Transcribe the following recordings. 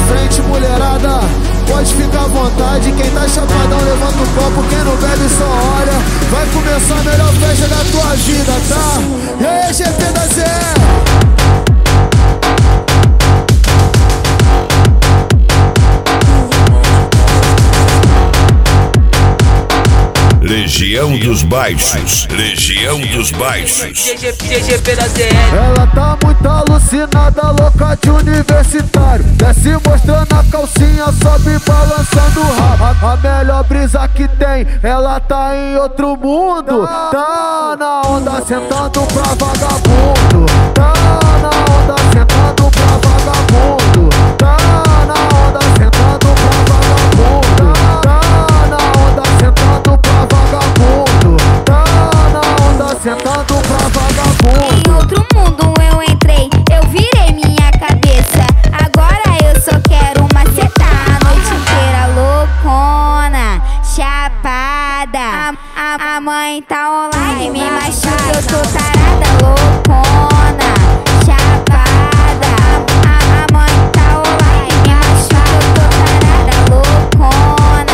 frente, mulherada, pode ficar à vontade. Quem tá chapadão levanta o copo, quem não bebe só olha. Vai começar a melhor festa da tua vida, tá? E aí, GP da Zé? Legião dos Baixos, Legião dos Baixos. GP da ZL. Ela tá muito alucinada, louca de universitário. Desce mostrando a calcinha, sobe balançando o rabo. A melhor brisa que tem, ela tá em outro mundo. Tá na onda sentando pra vagabundo. Tá na onda sentando pra vagabundo. Tá na onda sentando pra vagabundo. Tá na onda sentando pra vagabundo. Tá na onda sentando pra vagabundo. Em outro mundo eu entrei, eu virei minha cabeça. Agora eu só quero macetar a noite inteira loucona, chapada. A mãe tá online, me machuca, eu tô tarada, loucona, chapada. A mãe tá online, me machuca, eu tô tarada, loucona,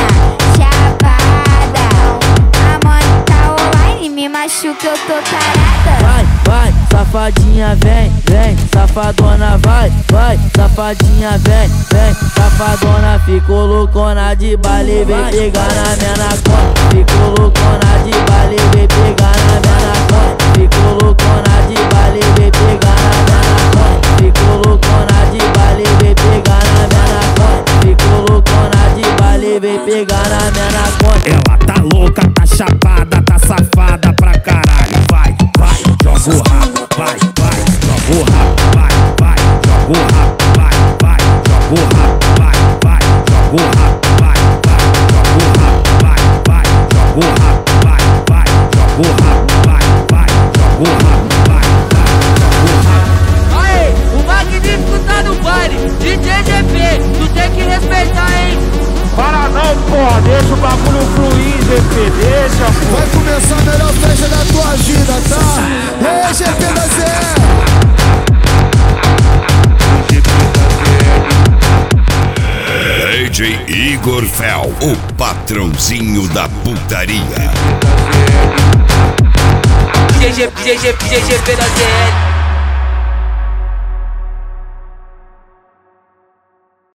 chapada. A mãe tá online, me machuca, eu tô tarada. Vai, safadinha, vem, safadona, vai, safadinha, vem, safadona. Ficou loucona de baile, vem pegar na minha naconta. Ficou loucona de baile, vem pegar na minha naconta. Ficou loucona de baile, vem pegar na minha naconta. Ficou loucona de baile, vem pegar na minha naconta. Ficou loucona de baile, vem pegar na minha naconta. Ela tá louca, tá chapada, tá safada pra caralho. Vai, joga o rabo, vai, joga o rabo, vai, joga o rabo, vai, joga o rabo, vai, joga o rabo, vai, joga o rabo, vai, joga o rabo, vai, joga o rabo, vai, joga o rabo, vai, joga o rabo. Aê, o magnífico tá no baile, DJ GP, tu tem que respeitar, hein? Para não, porra, deixa o bagulho fluir, GP, deixa, porra. Vai começar a melhor festa da tua vida, tá? E aí, GP da Zé? DJ Igor Fel, o patrãozinho da putaria. GP da ZL.